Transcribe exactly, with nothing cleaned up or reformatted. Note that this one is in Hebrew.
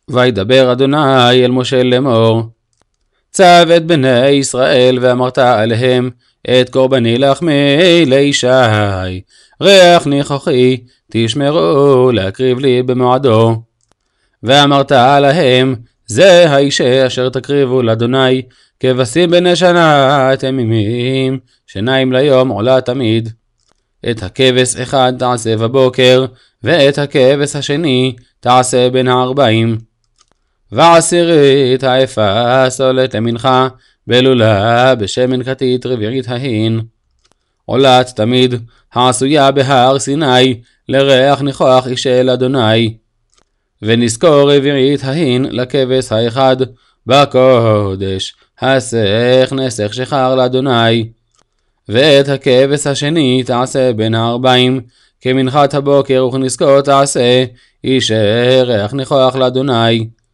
וידבר אדוני אל משה לאמור, צב את בני ישראל ואמרת עליהם, את קורבני לחמי לישי, ריח ניחוחי תשמרו להקריב לי במועדו. ואמרת עליהם, זה האישה אשר תקריבו לאדוני, כבשים בני שנה תמימים, שניים ליום עולה תמיד. את הכבש אחד תעשה בבוקר, ואת הכבש השני תעשה בין הארבעים. ועשירית האפה סולת למנחה, בלולה בשמן כתית רביעית ההין. עולת תמיד העשויה בהר סיני, לריח ניחוח אישה לאדוני. ונזכור רביעית ההין לכבש האחד, בקודש הסך נסך שחר לאדוני. ואת הכבש השני תעשה בין הארבעים, כמנחת הבוקר וכנזכור תעשה, אישה ריח ניחוח לאדוני.